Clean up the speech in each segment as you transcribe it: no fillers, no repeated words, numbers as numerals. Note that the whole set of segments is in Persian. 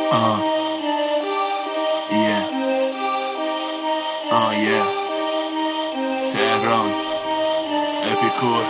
Yeah. تهران اپیکور.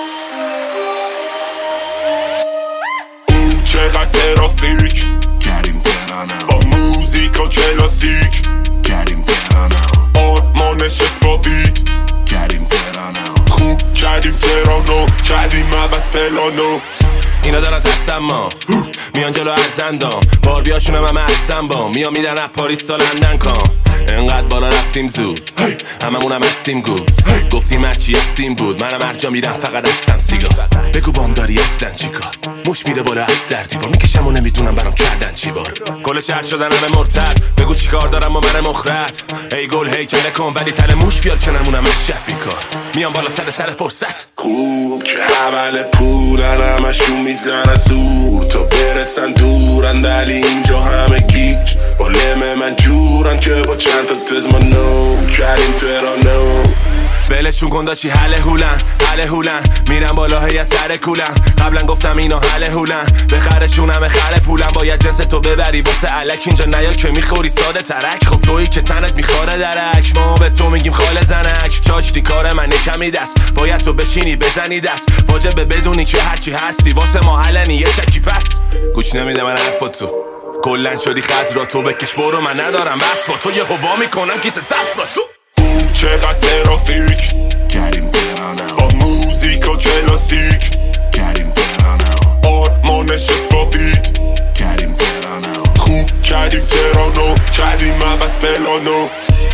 چقدر ترافیک کردیم تهرانم با موزیک و کلاسیک، کردیم تهرانم آرمانش با بیت، کردیم تهرانم خوب کردیم تهرانو، کردیم عوض پلانو. اینا دارن ترسم ما میان جلو ارزندام، بار بیاشونم همه ارسم با میان میدن رپ پاریس تا لندن کام. انقدر بالا رفتیم زود هممونم هستیم گود، گفتیم هرچی هستیم بود. منم هر جا میرم فقط هستم سیگار. بگو بام داری هستن چیکار، مش میده بالا از در دیوار، میکشم و نمیدونم برام کردن چی بار. گل شهر شدن همه مرتد، بگو چیکار دارم با من مخرد. ای گل هی کله کن ولی تل موش بیاد که نمونم از شب بیکار. میان بالا سر فرصت خوب که حول پولن همشون میزنن زور تا برسن دورن، ولی اینجا همه گیج با لم من جورن که با چند تا تزمانو کردیم تهرانو. ولشون کن داشی حله هولن میرم بالا هی از سر کولن. قبلا گفتم اینا حله هولن بخرشون همه خله پولن. باید جنس تو ببری واسه علک اینجا نیا که میخوری ساده ترک. خب تویی که تنت میخوره درک، ما به تو میگیم خاله زنک. چاشتی کار من کمی دست، باید تو بشینی بزنی دست. واجبه بدونی که هرچی هستی واسه ما حلنی یه شکی پس. گوش نمیده من حرفاتو کلن شدی خز را تو بکش برو، من ندارم بس با تو یه هوا میکنم کیسه سفت را تو. چقدر ترافیک کردیم تهرانم با موزیک و کلاسیک، کردیم تهرانم آرمانش با بیت، کردیم تهرانم خوب کردیم تهرانو، کردیم عوض پلانو.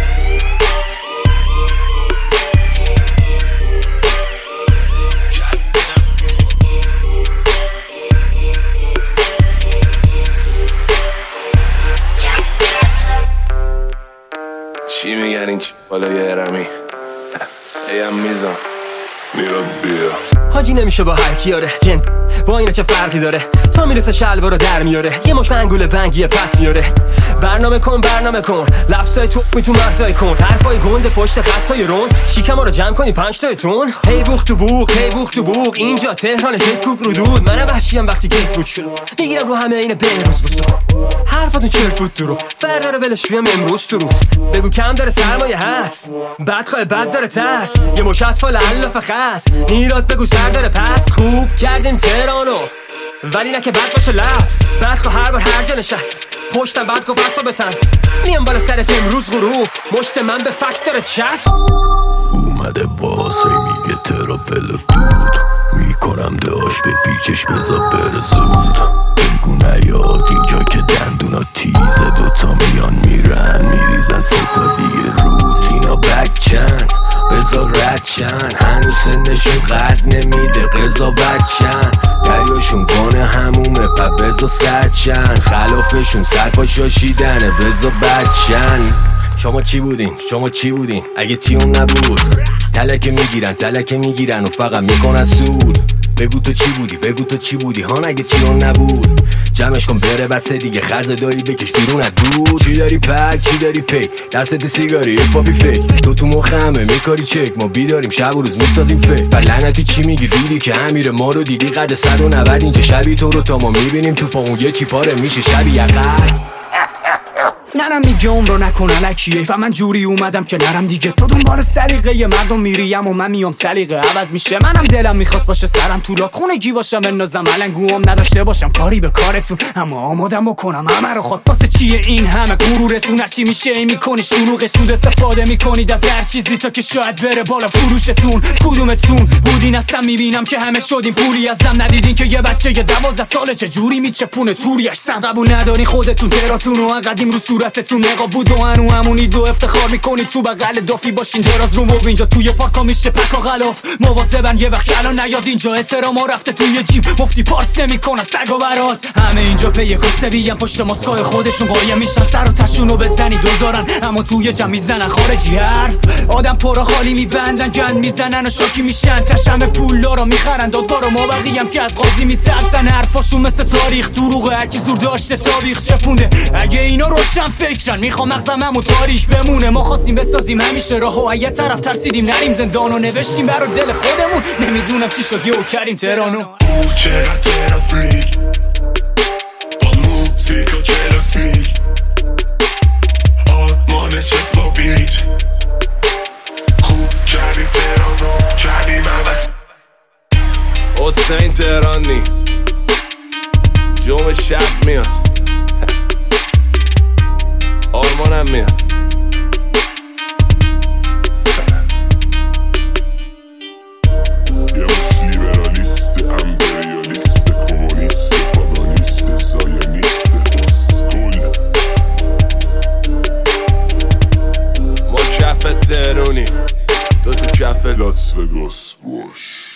چی میگن این چی بالای ارمی ایم میزان میراد بیا حاجی نمیشه با هر کیاره جن با اینا چه فرقی داره، تا میرسه شلوارو در میاره یه مش منگول بنگی پت میاره. برنامه کن لفظای تو مرزای کن، حرفای گنده پشت خطای رون، شیکم رو جمع کنی 5 تاتون. هی بوخ تو بوق اینجا تهران کوک رو دود. منم وحشیم وقتی گیت بود شروع میگیرم رو همه این بین روز حرفاتون چرت بود درو فردا رو ولش فیم امروز تو روز. بگو کم داره سرمایه هست بد داره ترس، یه مش اطفال علف خس ایراد بگو سر داره پس. خوب کردیم تهرانو ولی نه که بد باشه لفظ، بعد هر بار هر جا نشست پشتم بعد گفت اصلا به تنس. میام بالا سرت امروز غروب مشت من به فکت داره چسب. اومده باسه میگه ترافل دود، میکنم داشت به پیچش بذار بره زود. بگو نیاد اینجا که دندونا تیزه، دوتا میان میرن میریزن 3 تا دیگه روز. اینا بکن بذار ردشن، هنوز سنشون قد نمیده قضاوت شن. دریاشون وانه همومه پا بذار سدشن، خلافشون سرپا شاشیدنه بذار بدشن. شما چی بودین اگه تیون نبود؟ تلکه میگیرن و فقط میکنن سود. بگو تو چی بودی هان اگه تیون نبود؟ جمعش کن بره بسه دیگه خرزه داری بکش بیرون از دود. چی داری پک چی داری پی دستت سیگاری یه پاپی فیک، تو مخمه میکاری چک ما بیداریم شب و روز میسازیم فیک. بلنتی چی میگی ریدی که امیر ما رو دیدی قد 190 اینجا شبی تو رو تا ما میبینیم تو پا اون یه چی پاره میشه شبی یقر. نرم میگه عمرو نکن الکیه و من جوری اومدم که نرم دیگه. تو دنبال سلیقه مردم میریم و من میام سلیقه عوض میشه. منم دلم میخواست باشه سرم تو لاک خونگی باشم بنازم علنگوام نداشته باشم کاری به کارتون، اما آمادم بکنم همه رو خود. واسه چیه این همه غرورتون هرچی میشه میکنی شروع سود استفاده میکنید از هر چیزی تا که شاید بره بالا فروشتون. کدومتون بودین اصلا میبینم که همه شدین پولی ازم ندیدین که یه بچه 12 ساله چه جوری میچپونه توریش سن. قبول نداری خودتون زراتون و قدیم رو صورتتون نقاب بود و هنو همونید و افتخار میکنید تو بغل دافی باشین دراز رو موب. اینجا توی پارکا میشه پکا غلاف مواظبن یه وقت الان نیاد اینجا احترام ها رفته توی جیب مفتی پارس نمیکنن سگ و برات. همه اینجا پی کسبی پشت ماسکای خودشون قایم میشن سر و تشونو بزنی دوزارن اما توی جمع میزنن خارجی حرف. آدم پرا خالی میبندن گند میزنن و شاکی میشن تشم پولارا میخرن دادگارا ما بقیم که از قاضی میترسن. حرفاشون مثل تاریخ دروغه هرکی زور داشته تاریخ چپونده. اگه اینا روشن فکرن میخوام مغزم همون تاریخ بمونه. ما خواستیم بسازیم همیشه راه و یه طرف ترسیدیم نریم زندان و نوشتیم برا دل خودمون. نمیدونم چی شد یهو کردیم تهرانو. چقدر ترافیک با موزیک و کلاسیک، حسین تهرانی جمع شب میاد آرمانم میاد یه مش لیبرالیست امپریالیست کمونیست پاگانیست زاینیست اسکول ما کف تهرونی تو کف لاس وگاس باش